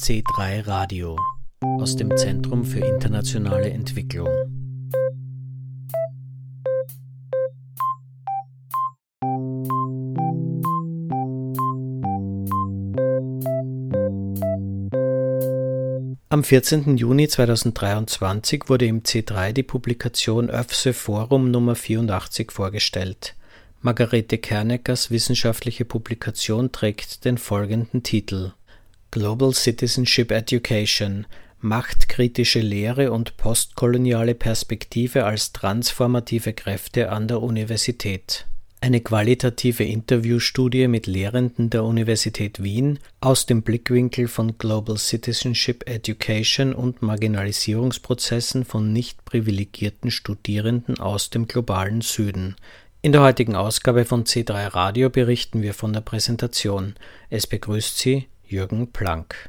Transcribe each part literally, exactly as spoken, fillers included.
C drei Radio aus dem Zentrum für internationale Entwicklung. Am vierzehnten Juni zweitausenddreiundzwanzig wurde im C drei die Publikation ÖFSE Forum Nummer vierundachtzig vorgestellt. Margarete Kerneckers wissenschaftliche Publikation trägt den folgenden Titel: Global Citizenship Education – Machtkritische Lehre und postkoloniale Perspektive als transformative Kräfte an der Universität. Eine qualitative Interviewstudie mit Lehrenden der Universität Wien aus dem Blickwinkel von Global Citizenship Education und Marginalisierungsprozessen von nicht privilegierten Studierenden aus dem globalen Süden. In der heutigen Ausgabe von C drei Radio berichten wir von der Präsentation. Es begrüßt Sie Jürgen Planck.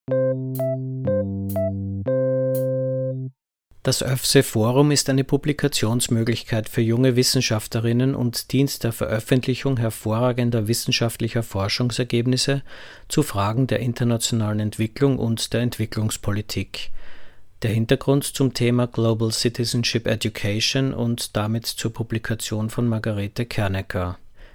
Das ÖFSE Forum ist eine Publikationsmöglichkeit für junge Wissenschaftlerinnen und dient der Veröffentlichung hervorragender wissenschaftlicher Forschungsergebnisse zu Fragen der internationalen Entwicklung und der Entwicklungspolitik. Der Hintergrund zum Thema Global Citizenship Education und damit zur Publikation von Margarete Kernecker.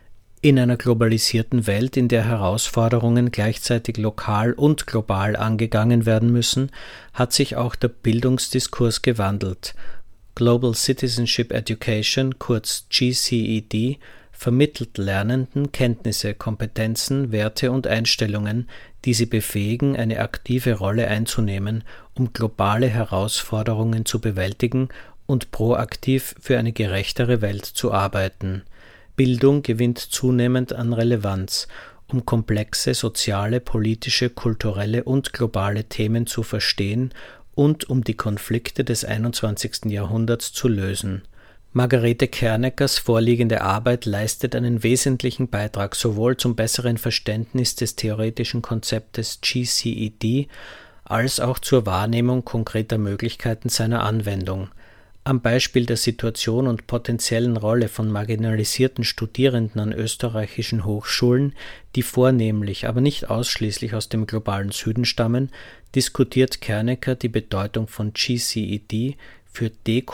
In einer globalisierten Welt, in der Herausforderungen gleichzeitig lokal und global angegangen werden müssen, hat sich auch der Bildungsdiskurs gewandelt. Global Citizenship Education, kurz G C E D, vermittelt Lernenden Kenntnisse, Kompetenzen, Werte und Einstellungen, die sie befähigen, eine aktive Rolle einzunehmen, um globale Herausforderungen zu bewältigen und proaktiv für eine gerechtere Welt zu arbeiten. Bildung gewinnt zunehmend an Relevanz, um komplexe soziale, politische, kulturelle und globale Themen zu verstehen und um die Konflikte des einundzwanzigsten Jahrhunderts zu lösen. Margarete Kerneckers vorliegende Arbeit leistet einen wesentlichen Beitrag sowohl zum besseren Verständnis des theoretischen Konzeptes G C E D als auch zur Wahrnehmung konkreter Möglichkeiten seiner Anwendung. Am Beispiel der Situation und potenziellen Rolle von marginalisierten Studierenden an österreichischen Hochschulen, die vornehmlich, aber nicht ausschließlich aus dem globalen Süden stammen, diskutiert Kernecker die Bedeutung von G C E D für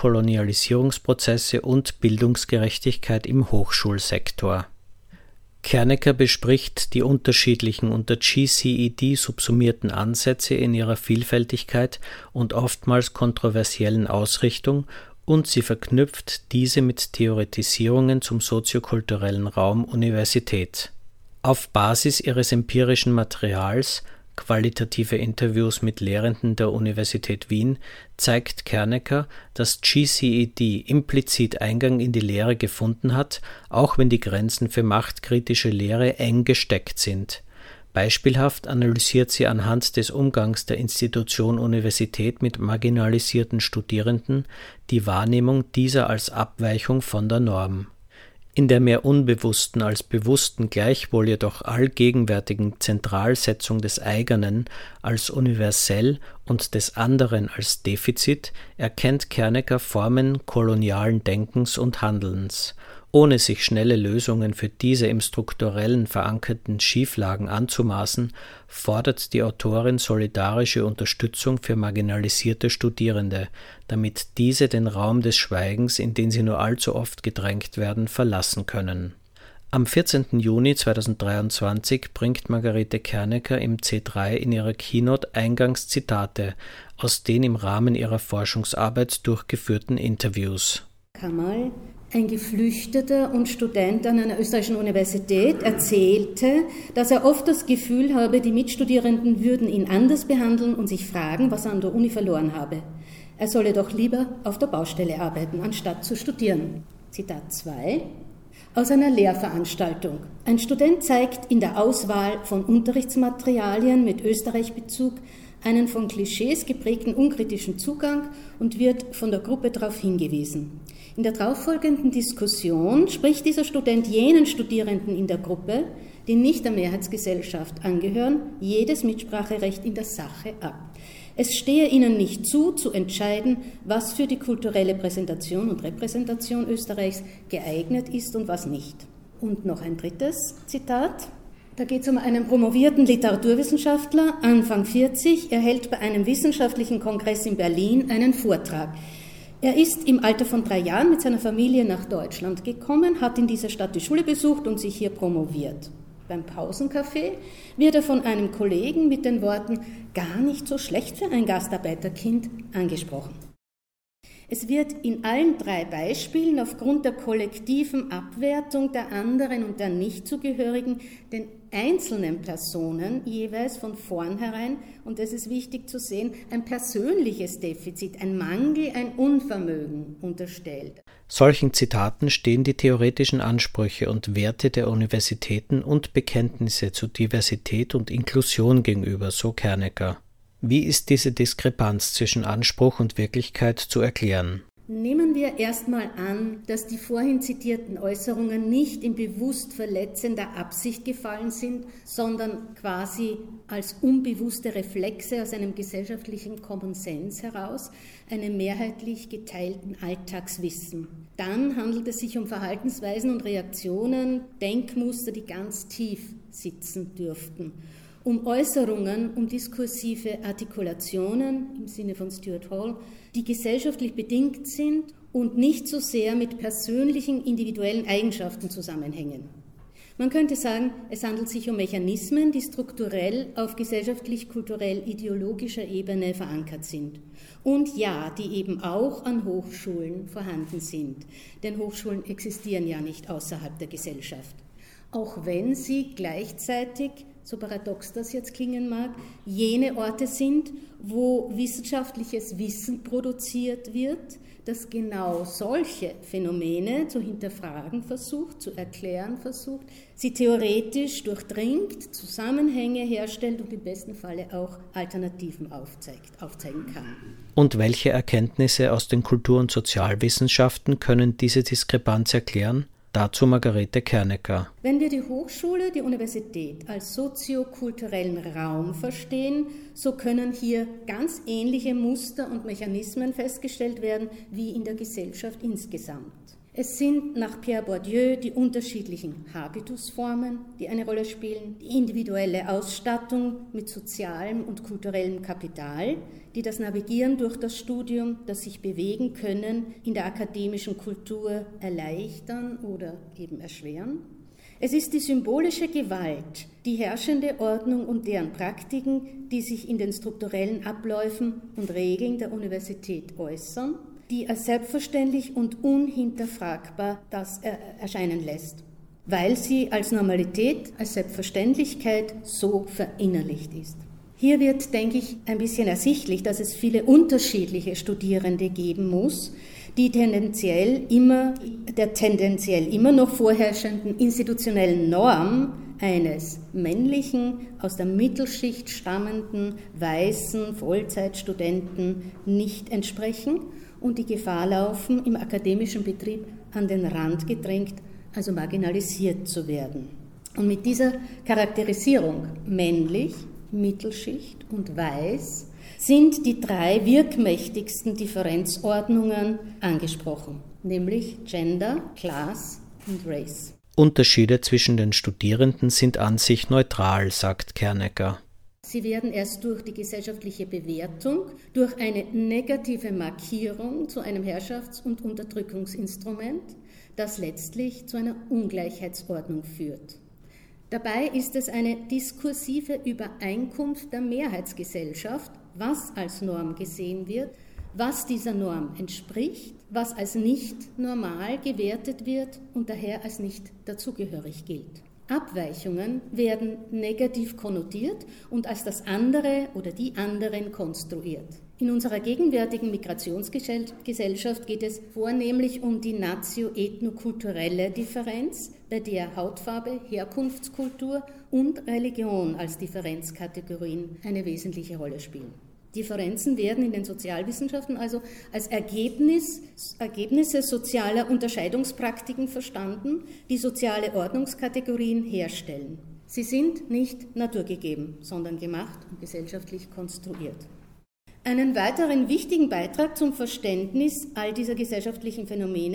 Dekolonialisierungsprozesse und Bildungsgerechtigkeit im Hochschulsektor. Kernecker bespricht die unterschiedlichen unter G C E D subsumierten Ansätze in ihrer Vielfältigkeit und oftmals kontroversiellen Ausrichtung und sie verknüpft diese mit Theoretisierungen zum soziokulturellen Raum Universität. Auf Basis ihres empirischen Materials, qualitative Interviews mit Lehrenden der Universität Wien, zeigt Kernecker, dass G C E D implizit Eingang in die Lehre gefunden hat, auch wenn die Grenzen für machtkritische Lehre eng gesteckt sind. Beispielhaft analysiert sie anhand des Umgangs der Institution Universität mit marginalisierten Studierenden die Wahrnehmung dieser als Abweichung von der Norm. In der mehr unbewussten als bewussten, gleichwohl jedoch allgegenwärtigen Zentralsetzung des Eigenen als universell und des anderen als Defizit erkennt Kernecker Formen kolonialen Denkens und Handelns. Ohne sich schnelle Lösungen für diese im Strukturellen verankerten Schieflagen anzumaßen, fordert die Autorin solidarische Unterstützung für marginalisierte Studierende, damit diese den Raum des Schweigens, in den sie nur allzu oft gedrängt werden, verlassen können. Am vierzehnten Juni zweitausenddreiundzwanzig bringt Margarete Kernecker im C drei in ihrer Keynote Eingangszitate aus den im Rahmen ihrer Forschungsarbeit durchgeführten Interviews. Kamal, ein Geflüchteter und Student an einer österreichischen Universität, erzählte, dass er oft das Gefühl habe, die Mitstudierenden würden ihn anders behandeln und sich fragen, was er an der Uni verloren habe. Er solle doch lieber auf der Baustelle arbeiten, anstatt zu studieren. Zitat zwei. Aus einer Lehrveranstaltung. Ein Student zeigt in der Auswahl von Unterrichtsmaterialien mit Österreich-Bezug einen von Klischees geprägten unkritischen Zugang und wird von der Gruppe darauf hingewiesen. In der darauffolgenden Diskussion spricht dieser Student jenen Studierenden in der Gruppe, die nicht der Mehrheitsgesellschaft angehören, jedes Mitspracherecht in der Sache ab. Es stehe ihnen nicht zu, zu entscheiden, was für die kulturelle Präsentation und Repräsentation Österreichs geeignet ist und was nicht. Und noch ein drittes Zitat. Da geht es um einen promovierten Literaturwissenschaftler, Anfang vierzig. Er hält bei einem wissenschaftlichen Kongress in Berlin einen Vortrag. Er ist im Alter von drei Jahren mit seiner Familie nach Deutschland gekommen, hat in dieser Stadt die Schule besucht und sich hier promoviert. Beim Pausencafé wird er von einem Kollegen mit den Worten „gar nicht so schlecht für ein Gastarbeiterkind" angesprochen. Es wird in allen drei Beispielen aufgrund der kollektiven Abwertung der anderen und der Nichtzugehörigen den einzelnen Personen jeweils von vornherein, und das ist wichtig zu sehen, ein persönliches Defizit, ein Mangel, ein Unvermögen unterstellt. Solchen Zitaten stehen die theoretischen Ansprüche und Werte der Universitäten und Bekenntnisse zu Diversität und Inklusion gegenüber, so Kernecker. Wie ist diese Diskrepanz zwischen Anspruch und Wirklichkeit zu erklären? Nehmen wir erstmal an, dass die vorhin zitierten Äußerungen nicht in bewusst verletzender Absicht gefallen sind, sondern quasi als unbewusste Reflexe aus einem gesellschaftlichen Common Sense heraus, einem mehrheitlich geteilten Alltagswissen. Dann handelt es sich um Verhaltensweisen und Reaktionen, Denkmuster, die ganz tief sitzen dürften. Um Äußerungen, um diskursive Artikulationen im Sinne von Stuart Hall, die gesellschaftlich bedingt sind und nicht so sehr mit persönlichen, individuellen Eigenschaften zusammenhängen. Man könnte sagen, es handelt sich um Mechanismen, die strukturell auf gesellschaftlich-kulturell-ideologischer Ebene verankert sind. Und ja, die eben auch an Hochschulen vorhanden sind. Denn Hochschulen existieren ja nicht außerhalb der Gesellschaft. Auch wenn sie gleichzeitig, so paradox das jetzt klingen mag, jene Orte sind, wo wissenschaftliches Wissen produziert wird, das genau solche Phänomene zu hinterfragen versucht, zu erklären versucht, sie theoretisch durchdringt, Zusammenhänge herstellt und im besten Falle auch Alternativen aufzeigt, aufzeigen kann. Und welche Erkenntnisse aus den Kultur- und Sozialwissenschaften können diese Diskrepanz erklären? Dazu Margarete Kernecker. Wenn wir die Hochschule, die Universität als soziokulturellen Raum verstehen, so können hier ganz ähnliche Muster und Mechanismen festgestellt werden wie in der Gesellschaft insgesamt. Es sind nach Pierre Bourdieu die unterschiedlichen Habitusformen, die eine Rolle spielen, die individuelle Ausstattung mit sozialem und kulturellem Kapital, die das Navigieren durch das Studium, das sich bewegen können, in der akademischen Kultur erleichtern oder eben erschweren. Es ist die symbolische Gewalt, die herrschende Ordnung und deren Praktiken, die sich in den strukturellen Abläufen und Regeln der Universität äußern, die als selbstverständlich und unhinterfragbar das erscheinen lässt, weil sie als Normalität, als Selbstverständlichkeit so verinnerlicht ist. Hier wird, denke ich, ein bisschen ersichtlich, dass es viele unterschiedliche Studierende geben muss, die tendenziell immer, der tendenziell immer noch vorherrschenden institutionellen Norm eines männlichen, aus der Mittelschicht stammenden, weißen Vollzeitstudenten nicht entsprechen und die Gefahr laufen, im akademischen Betrieb an den Rand gedrängt, also marginalisiert zu werden. Und mit dieser Charakterisierung männlich, Mittelschicht und weiß sind die drei wirkmächtigsten Differenzordnungen angesprochen, nämlich Gender, Class und Race. Unterschiede zwischen den Studierenden sind an sich neutral, sagt Kernecker. Sie werden erst durch die gesellschaftliche Bewertung, durch eine negative Markierung zu einem Herrschafts- und Unterdrückungsinstrument, das letztlich zu einer Ungleichheitsordnung führt. Dabei ist es eine diskursive Übereinkunft der Mehrheitsgesellschaft, was als Norm gesehen wird, was dieser Norm entspricht, was als nicht normal gewertet wird und daher als nicht dazugehörig gilt. Abweichungen werden negativ konnotiert und als das andere oder die anderen konstruiert. In unserer gegenwärtigen Migrationsgesellschaft geht es vornehmlich um die nazio-ethnokulturelle Differenz, bei der Hautfarbe, Herkunftskultur und Religion als Differenzkategorien eine wesentliche Rolle spielen. Differenzen werden in den Sozialwissenschaften also als Ergebnis, Ergebnisse sozialer Unterscheidungspraktiken verstanden, die soziale Ordnungskategorien herstellen. Sie sind nicht naturgegeben, sondern gemacht und gesellschaftlich konstruiert. Einen weiteren wichtigen Beitrag zum Verständnis all dieser gesellschaftlichen Phänomene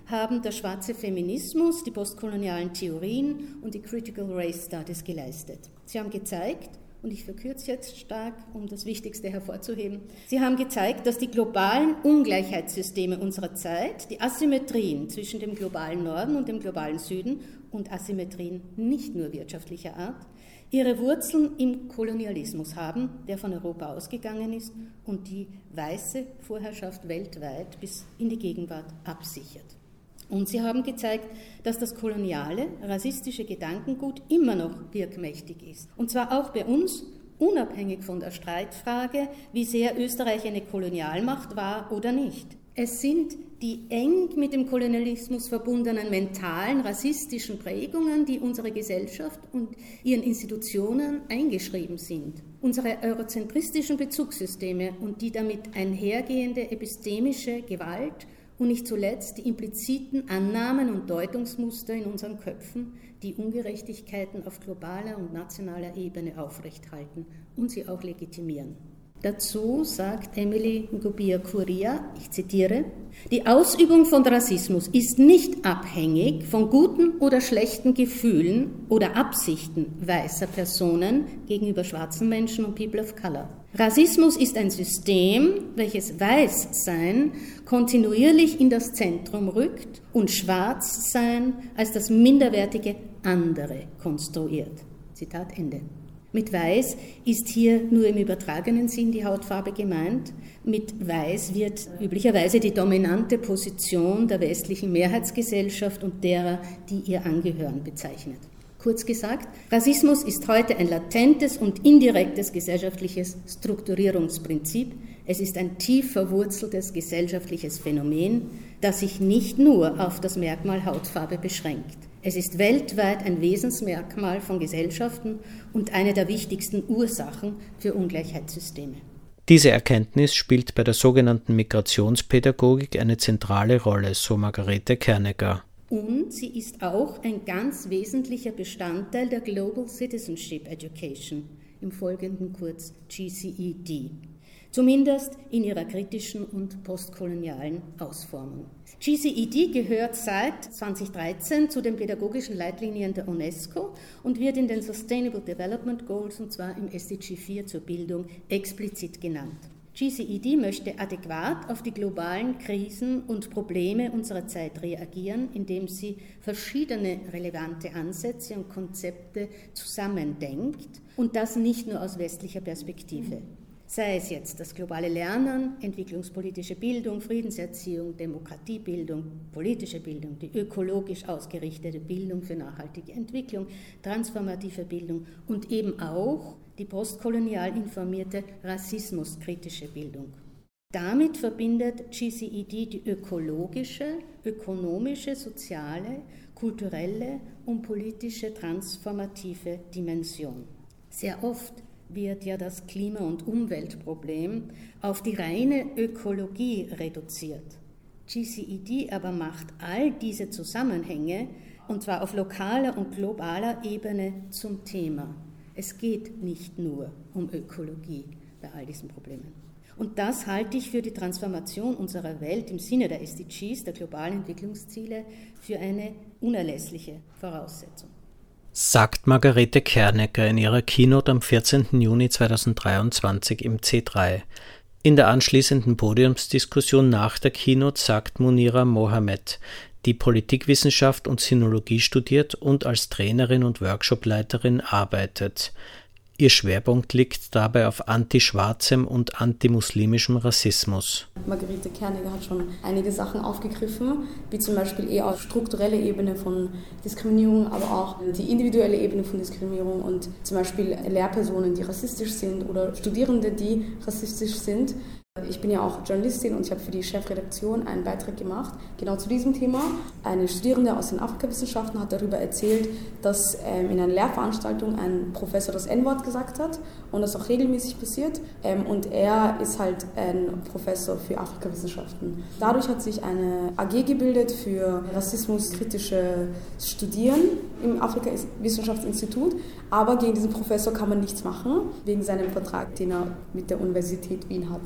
haben der schwarze Feminismus, die postkolonialen Theorien und die Critical Race Studies geleistet. Sie haben gezeigt, und ich verkürze jetzt stark, um das Wichtigste hervorzuheben, sie haben gezeigt, dass die globalen Ungleichheitssysteme unserer Zeit, die Asymmetrien zwischen dem globalen Norden und dem globalen Süden und Asymmetrien nicht nur wirtschaftlicher Art, ihre Wurzeln im Kolonialismus haben, der von Europa ausgegangen ist und die weiße Vorherrschaft weltweit bis in die Gegenwart absichert. Und sie haben gezeigt, dass das koloniale, rassistische Gedankengut immer noch wirkmächtig ist. Und zwar auch bei uns, unabhängig von der Streitfrage, wie sehr Österreich eine Kolonialmacht war oder nicht. Es sind die eng mit dem Kolonialismus verbundenen mentalen, rassistischen Prägungen, die unsere Gesellschaft und ihren Institutionen eingeschrieben sind. Unsere eurozentristischen Bezugssysteme und die damit einhergehende epistemische Gewalt und nicht zuletzt die impliziten Annahmen und Deutungsmuster in unseren Köpfen, die Ungerechtigkeiten auf globaler und nationaler Ebene aufrechthalten und sie auch legitimieren. Dazu sagt Emily Ngubia-Kuria, ich zitiere, die Ausübung von Rassismus ist nicht abhängig von guten oder schlechten Gefühlen oder Absichten weißer Personen gegenüber schwarzen Menschen und People of Color. Rassismus ist ein System, welches Weißsein kontinuierlich in das Zentrum rückt und Schwarzsein als das minderwertige andere konstruiert. Zitat Ende. Mit Weiß ist hier nur im übertragenen Sinn die Hautfarbe gemeint. Mit Weiß wird üblicherweise die dominante Position der westlichen Mehrheitsgesellschaft und derer, die ihr angehören, bezeichnet. Kurz gesagt, Rassismus ist heute ein latentes und indirektes gesellschaftliches Strukturierungsprinzip. Es ist ein tief verwurzeltes gesellschaftliches Phänomen, das sich nicht nur auf das Merkmal Hautfarbe beschränkt. Es ist weltweit ein Wesensmerkmal von Gesellschaften und eine der wichtigsten Ursachen für Ungleichheitssysteme. Diese Erkenntnis spielt bei der sogenannten Migrationspädagogik eine zentrale Rolle, so Margarete Kernegger. Und sie ist auch ein ganz wesentlicher Bestandteil der Global Citizenship Education, im Folgenden kurz G C E D. Zumindest in ihrer kritischen und postkolonialen Ausformung. G C E D gehört seit zweitausenddreizehn zu den pädagogischen Leitlinien der UNESCO und wird in den Sustainable Development Goals, und zwar im S D G vier zur Bildung, explizit genannt. G C E D möchte adäquat auf die globalen Krisen und Probleme unserer Zeit reagieren, indem sie verschiedene relevante Ansätze und Konzepte zusammendenkt und das nicht nur aus westlicher Perspektive. Sei es jetzt das globale Lernen, entwicklungspolitische Bildung, Friedenserziehung, Demokratiebildung, politische Bildung, die ökologisch ausgerichtete Bildung für nachhaltige Entwicklung, transformative Bildung und eben auch die postkolonial informierte rassismuskritische Bildung. Damit verbindet G C E D die ökologische, ökonomische, soziale, kulturelle und politische transformative Dimension. Sehr oft wird ja das Klima- und Umweltproblem auf die reine Ökologie reduziert. G C E D aber macht all diese Zusammenhänge, und zwar auf lokaler und globaler Ebene, zum Thema. Es geht nicht nur um Ökologie bei all diesen Problemen. Und das halte ich für die Transformation unserer Welt im Sinne der S D Gs, der globalen Entwicklungsziele, für eine unerlässliche Voraussetzung. Sagt Margarete Kernegger in ihrer Keynote am vierzehnten Juni zweitausenddreiundzwanzig im C drei. In der anschließenden Podiumsdiskussion nach der Keynote sagt Munira Mohamed, die Politikwissenschaft und Sinologie studiert und als Trainerin und Workshopleiterin arbeitet. Ihr Schwerpunkt liegt dabei auf antischwarzem und antimuslimischem Rassismus. Margarete Kernegger hat schon einige Sachen aufgegriffen, wie zum Beispiel eher auf strukturelle Ebene von Diskriminierung, aber auch die individuelle Ebene von Diskriminierung und zum Beispiel Lehrpersonen, die rassistisch sind oder Studierende, die rassistisch sind. Ich bin ja auch Journalistin und ich habe für die Chefredaktion einen Beitrag gemacht, genau zu diesem Thema. Eine Studierende aus den Afrikawissenschaften hat darüber erzählt, dass ähm, in einer Lehrveranstaltung ein Professor das En-Wort gesagt hat und das auch regelmäßig passiert. Ähm, und er ist halt ein Professor für Afrikawissenschaften. Dadurch hat sich eine A G gebildet für rassismuskritische Studieren im Afrikawissenschaftinstitut, aber gegen diesen Professor kann man nichts machen, wegen seinem Vertrag, den er mit der Universität Wien hat.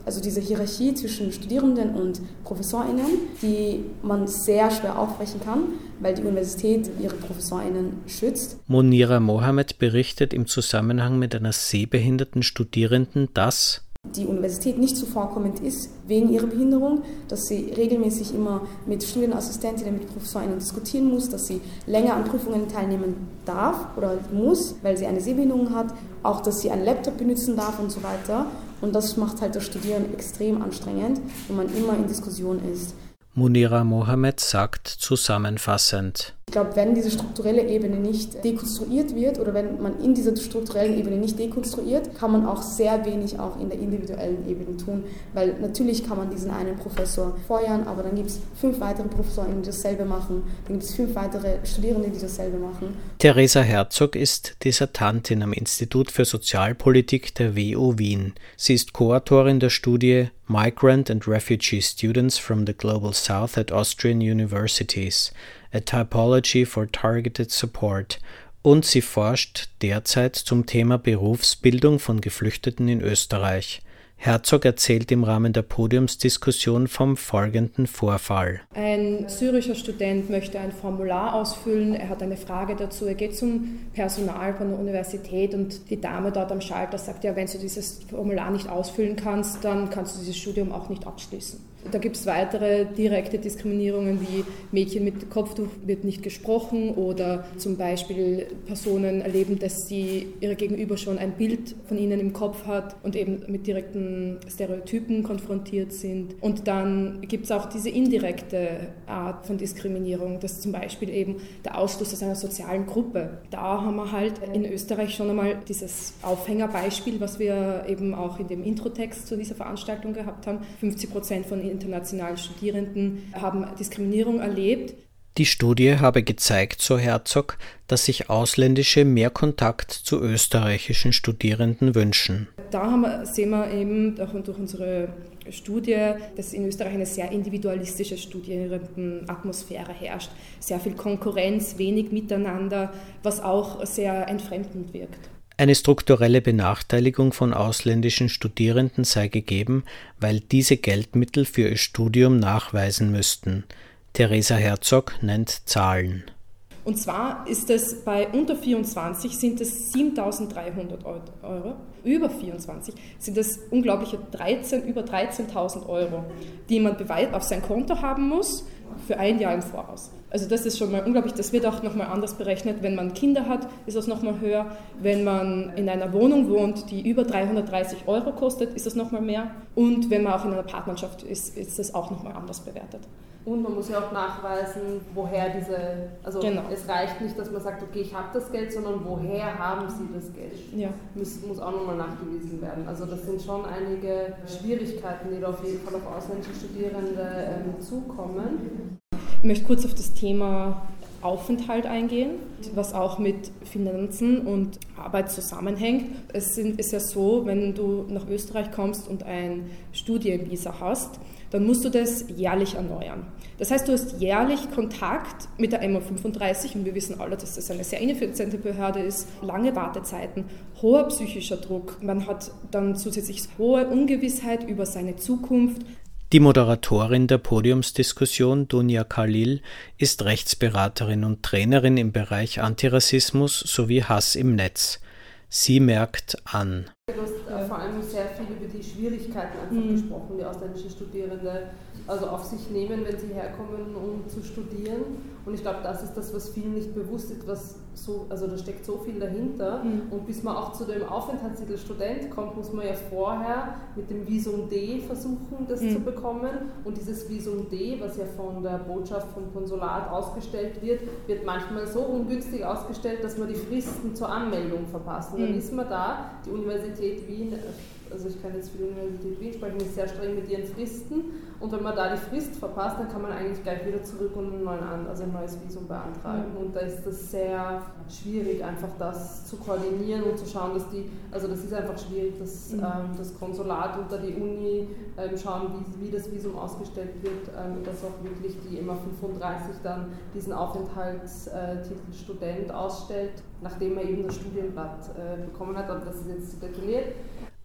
Also diese Hierarchie zwischen Studierenden und ProfessorInnen, die man sehr schwer aufbrechen kann, weil die Universität ihre ProfessorInnen schützt. Monira Mohammed berichtet im Zusammenhang mit einer sehbehinderten Studierenden, dass die Universität nicht zuvorkommend ist wegen ihrer Behinderung, dass sie regelmäßig immer mit Studienassistentinnen, mit ProfessorInnen diskutieren muss, dass sie länger an Prüfungen teilnehmen darf oder muss, weil sie eine Sehbehinderung hat, auch dass sie einen Laptop benutzen darf und so weiter. Und das macht halt das Studieren extrem anstrengend, wenn man immer in Diskussion ist. Monira Mohammed sagt zusammenfassend: Ich glaube, wenn diese strukturelle Ebene nicht dekonstruiert wird oder wenn man in dieser strukturellen Ebene nicht dekonstruiert, kann man auch sehr wenig auch in der individuellen Ebene tun, weil natürlich kann man diesen einen Professor feuern, aber dann gibt es fünf weitere Professoren, die dasselbe machen, dann gibt es fünf weitere Studierende, die dasselbe machen. Theresa Herzog ist Dissertantin am Institut für Sozialpolitik der W U Wien. Sie ist Co-Autorin der Studie Migrant and Refugee Students from the Global South at Austrian Universities, a Typology for Targeted Support, und sie forscht derzeit zum Thema Berufsbildung von Geflüchteten in Österreich. Herzog erzählt im Rahmen der Podiumsdiskussion vom folgenden Vorfall. Ein syrischer Student möchte ein Formular ausfüllen, er hat eine Frage dazu, er geht zum Personal von der Universität und die Dame dort am Schalter sagt, ja, wenn du dieses Formular nicht ausfüllen kannst, dann kannst du dieses Studium auch nicht abschließen. Da gibt es weitere direkte Diskriminierungen wie Mädchen mit Kopftuch wird nicht gesprochen oder zum Beispiel Personen erleben, dass sie ihre Gegenüber schon ein Bild von ihnen im Kopf hat und eben mit direkten Stereotypen konfrontiert sind. Und dann gibt es auch diese indirekte Art von Diskriminierung, dass zum Beispiel eben der Ausschluss aus einer sozialen Gruppe. Da haben wir halt in Österreich schon einmal dieses Aufhängerbeispiel, was wir eben auch in dem Introtext zu dieser Veranstaltung gehabt haben. fünfzig Prozent von internationalen Studierenden haben Diskriminierung erlebt. Die Studie habe gezeigt, so Herzog, dass sich Ausländische mehr Kontakt zu österreichischen Studierenden wünschen. Da haben wir, sehen wir eben durch, durch unsere Studie, dass in Österreich eine sehr individualistische Studierendenatmosphäre herrscht. Sehr viel Konkurrenz, wenig Miteinander, was auch sehr entfremdend wirkt. Eine strukturelle Benachteiligung von ausländischen Studierenden sei gegeben, weil diese Geldmittel für ihr Studium nachweisen müssten. Theresa Herzog nennt Zahlen. Und zwar ist es bei unter vierundzwanzig sind es siebentausenddreihundert Euro, über vierundzwanzig sind es unglaubliche dreizehn, über dreizehntausend Euro, die man auf sein Konto haben muss für ein Jahr im Voraus. Also das ist schon mal unglaublich, das wird auch nochmal anders berechnet. Wenn man Kinder hat, ist das nochmal höher. Wenn man in einer Wohnung wohnt, die über dreihundertdreißig Euro kostet, ist das nochmal mehr. Und wenn man auch in einer Partnerschaft ist, ist das auch nochmal anders bewertet. Und man muss ja auch nachweisen, woher diese, also genau. Es reicht nicht, dass man sagt, okay, ich habe das Geld, sondern woher haben Sie das Geld? Ja. Muss, muss auch nochmal nachgewiesen werden. Also das sind schon einige Schwierigkeiten, die da auf jeden Fall auf ausländische Studierende ähm, zukommen. Ich möchte kurz auf das Thema Aufenthalt eingehen, was auch mit Finanzen und Arbeit zusammenhängt. Es ist ja so, wenn du nach Österreich kommst und ein Studienvisa hast, dann musst du das jährlich erneuern. Das heißt, du hast jährlich Kontakt mit der M O fünfunddreißig und wir wissen alle, dass das eine sehr ineffiziente Behörde ist, lange Wartezeiten, hoher psychischer Druck, man hat dann zusätzlich hohe Ungewissheit über seine Zukunft. Die Moderatorin der Podiumsdiskussion, Dunja Khalil, ist Rechtsberaterin und Trainerin im Bereich Antirassismus sowie Hass im Netz. Sie merkt an. Du hast vor allem sehr viel über die Schwierigkeiten einfach mhm. gesprochen, die ausländischen Studierende also auf sich nehmen, wenn sie herkommen, um zu studieren. Und ich glaube, das ist das, was vielen nicht bewusst ist, was so, also da steckt so viel dahinter. Mhm. Und bis man auch zu dem Aufenthaltstitel Student kommt, muss man ja vorher mit dem Visum D versuchen, das mhm. zu bekommen. Und dieses Visum D, was ja von der Botschaft, vom Konsulat ausgestellt wird, wird manchmal so ungünstig ausgestellt, dass man die Fristen zur Anmeldung verpasst. Und mhm. dann ist man da, die Universität Wien, also ich kann jetzt für die Universität Wien sprechen, ist sehr streng mit ihren Fristen. Und wenn man da die Frist verpasst, dann kann man eigentlich gleich wieder zurück und einen neuen, also ein neues Visum beantragen. Mhm. Und da ist das sehr schwierig, einfach das zu koordinieren und zu schauen, dass die, also das ist einfach schwierig, dass mhm. ähm, das Konsulat und da die Uni ähm, schauen, wie, wie das Visum ausgestellt wird, ähm, dass auch wirklich die M A fünfunddreißig dann diesen Aufenthaltstitel Student ausstellt, nachdem er eben das Studienblatt äh, bekommen hat, aber das ist jetzt detailliert.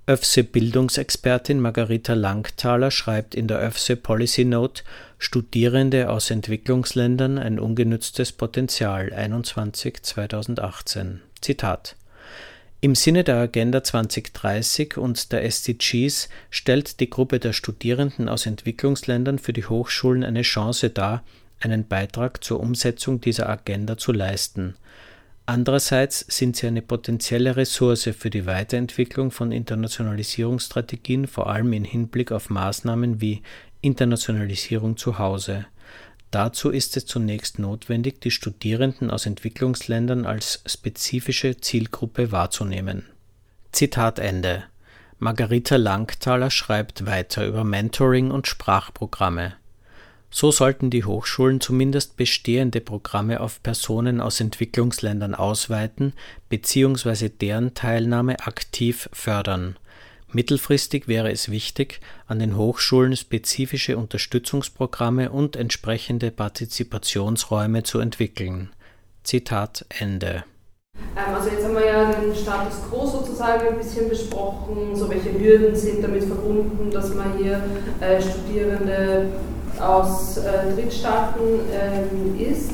ÖFSE-Bildungsexpertin Margarita Langthaler schreibt in der ÖFSE Policy Note Studierende aus Entwicklungsländern ein ungenütztes Potenzial einundzwanzig zweitausendachtzehn. Zitat: Im Sinne der Agenda zwanzig dreißig und der S D Gs stellt die Gruppe der Studierenden aus Entwicklungsländern für die Hochschulen eine Chance dar, einen Beitrag zur Umsetzung dieser Agenda zu leisten. Andererseits sind sie eine potenzielle Ressource für die Weiterentwicklung von Internationalisierungsstrategien, vor allem im Hinblick auf Maßnahmen wie Internationalisierung zu Hause. Dazu ist es zunächst notwendig, die Studierenden aus Entwicklungsländern als spezifische Zielgruppe wahrzunehmen. Zitat Ende. Margarita Langthaler schreibt weiter über Mentoring und Sprachprogramme. So sollten die Hochschulen zumindest bestehende Programme auf Personen aus Entwicklungsländern ausweiten bzw. deren Teilnahme aktiv fördern. Mittelfristig wäre es wichtig, an den Hochschulen spezifische Unterstützungsprogramme und entsprechende Partizipationsräume zu entwickeln. Zitat Ende. Also jetzt haben wir ja den Status quo sozusagen ein bisschen besprochen, so welche Hürden sind damit verbunden, dass man hier äh, Studierende aus äh, Drittstaaten ähm, ist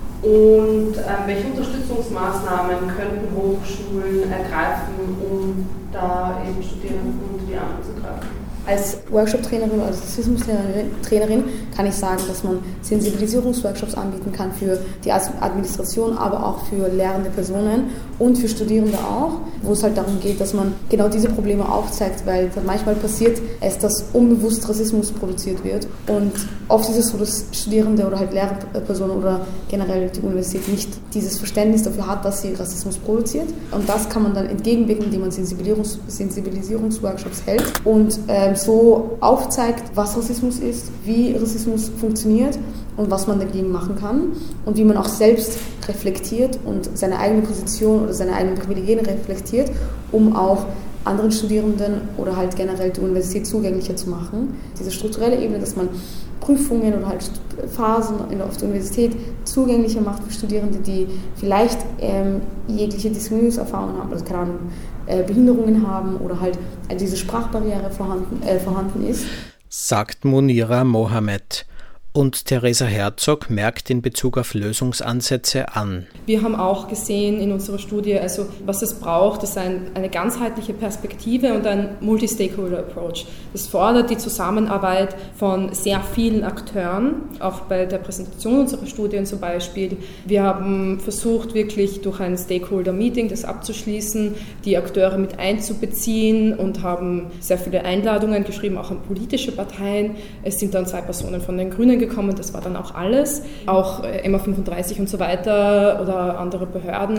und äh, welche Unterstützungsmaßnahmen könnten Hochschulen ergreifen, um da eben Studierenden unter die Arme zu greifen. Als Workshop-Trainerin oder als Rassismus-Trainerin kann ich sagen, dass man Sensibilisierungsworkshops anbieten kann für die Administration, aber auch für lehrende Personen und für Studierende auch, wo es halt darum geht, dass man genau diese Probleme aufzeigt, weil manchmal passiert es, dass unbewusst Rassismus produziert wird und oft ist es so, dass Studierende oder halt Lehrpersonen oder generell die Universität nicht dieses Verständnis dafür hat, dass sie Rassismus produziert, und das kann man dann entgegenwirken, indem man Sensibilisierungs- Sensibilisierungsworkshops hält und äh, so aufzeigt, was Rassismus ist, wie Rassismus funktioniert und was man dagegen machen kann und wie man auch selbst reflektiert und seine eigene Position oder seine eigenen Privilegien reflektiert, um auch anderen Studierenden oder halt generell die Universität zugänglicher zu machen. Diese strukturelle Ebene, dass man Prüfungen oder halt Phasen auf der Universität zugänglicher macht für Studierende, die vielleicht ähm, jegliche Diskriminierungserfahrungen haben, also keine Ahnung, äh, Behinderungen haben oder halt äh, diese Sprachbarriere vorhanden, äh, vorhanden ist. Sagt Munira Mohammed. Und Theresa Herzog merkt in Bezug auf Lösungsansätze an. Wir haben auch gesehen in unserer Studie, also was es braucht, ist ein, eine ganzheitliche Perspektive und ein Multi-Stakeholder-Approach. Das fordert die Zusammenarbeit von sehr vielen Akteuren, auch bei der Präsentation unserer Studien zum Beispiel. Wir haben versucht, wirklich durch ein Stakeholder-Meeting das abzuschließen, die Akteure mit einzubeziehen und haben sehr viele Einladungen geschrieben, auch an politische Parteien. Es sind dann zwei Personen von den Grünen gekommen, das war dann auch alles. Auch M A fünfunddreißig und so weiter oder andere Behörden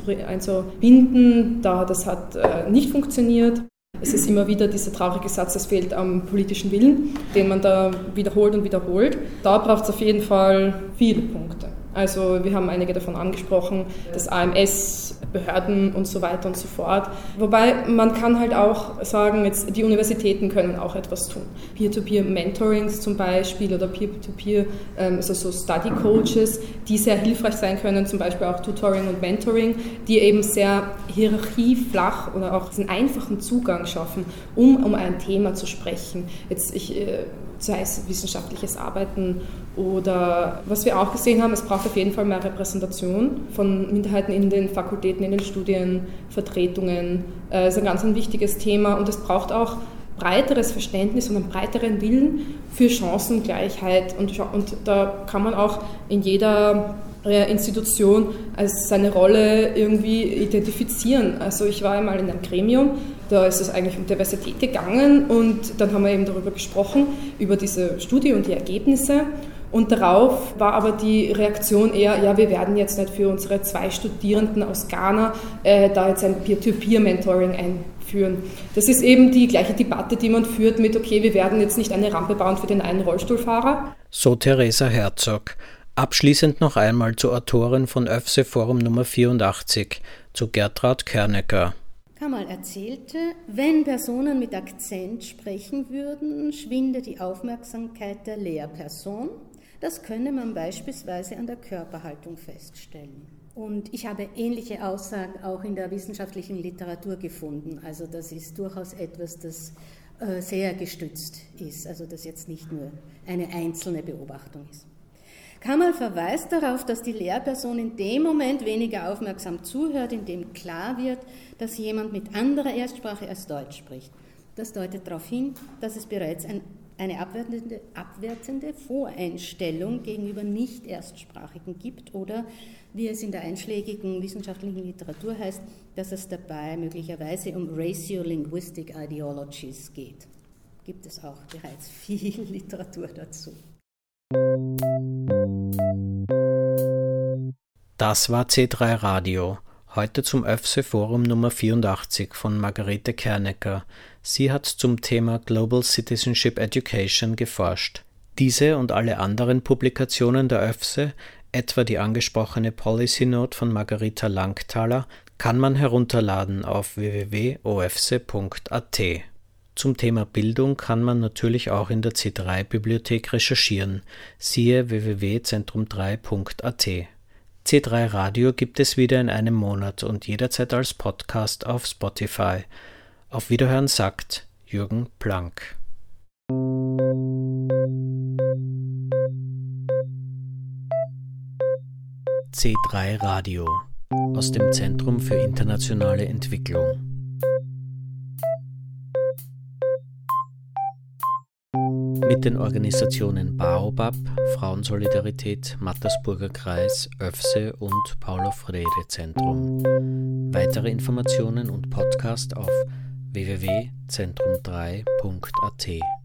einzubinden, da das hat äh, nicht funktioniert. Es ist immer wieder dieser traurige Satz, es fehlt am politischen Willen, den man da wiederholt und wiederholt. Da braucht es auf jeden Fall viele Punkte. Also wir haben einige davon angesprochen, das A M S, Behörden und so weiter und so fort. Wobei man kann halt auch sagen, jetzt die Universitäten können auch etwas tun. Peer-to-Peer-Mentorings zum Beispiel oder Peer-to-Peer, also so Study-Coaches, die sehr hilfreich sein können, zum Beispiel auch Tutoring und Mentoring, die eben sehr hierarchieflach oder auch einen einfachen Zugang schaffen, um um ein Thema zu sprechen. Jetzt ich, sei es wissenschaftliches Arbeiten oder was wir auch gesehen haben, es braucht auf jeden Fall mehr Repräsentation von Minderheiten in den Fakultäten, in den Studienvertretungen. Das ist ein ganz ein wichtiges Thema und es braucht auch breiteres Verständnis und einen breiteren Willen für Chancengleichheit und, und da kann man auch in jeder Institution als seine Rolle irgendwie identifizieren. Also ich war einmal in einem Gremium, da ist es eigentlich um Diversität gegangen und dann haben wir eben darüber gesprochen, über diese Studie und die Ergebnisse. Und darauf war aber die Reaktion eher, ja, wir werden jetzt nicht für unsere zwei Studierenden aus Ghana äh, da jetzt ein Peer-to-Peer-Mentoring einführen. Das ist eben die gleiche Debatte, die man führt mit, okay, wir werden jetzt nicht eine Rampe bauen für den einen Rollstuhlfahrer. So Theresa Herzog. Abschließend noch einmal zur Autorin von ÖFSE Forum Nummer vierundachtzig, zu Gertraud Körnecker. Kamal erzählte, wenn Personen mit Akzent sprechen würden, schwinde die Aufmerksamkeit der Lehrperson. Das könne man beispielsweise an der Körperhaltung feststellen. Und ich habe ähnliche Aussagen auch in der wissenschaftlichen Literatur gefunden. Also das ist durchaus etwas, das äh, sehr gestützt ist, also das jetzt nicht nur eine einzelne Beobachtung ist. Kamal verweist darauf, dass die Lehrperson in dem Moment weniger aufmerksam zuhört, in dem klar wird, dass jemand mit anderer Erstsprache als Deutsch spricht. Das deutet darauf hin, dass es bereits ein, eine abwertende, abwertende Voreinstellung gegenüber Nicht-Erstsprachigen gibt oder, wie es in der einschlägigen wissenschaftlichen Literatur heißt, dass es dabei möglicherweise um Ratio-Linguistic Ideologies geht. Gibt es auch bereits viel Literatur dazu. Das war C drei Radio. Heute zum ÖFSE-Forum Nummer vierundachtzig von Margarete Kernecker. Sie hat zum Thema Global Citizenship Education geforscht. Diese und alle anderen Publikationen der ÖFSE, etwa die angesprochene Policy Note von Margarita Langthaler, kann man herunterladen auf w w w punkt o f s e punkt a t. Zum Thema Bildung kann man natürlich auch in der C drei Bibliothek recherchieren. Siehe w w w punkt zentrum drei punkt a t. C drei Radio gibt es wieder in einem Monat und jederzeit als Podcast auf Spotify. Auf Wiederhören sagt Jürgen Planck. C drei Radio aus dem Zentrum für internationale Entwicklung. Mit den Organisationen Baobab, Frauensolidarität, Mattersburger Kreis, ÖFSE und Paulo-Freire-Zentrum. Weitere Informationen und Podcast auf w w w punkt zentrum drei punkt a t.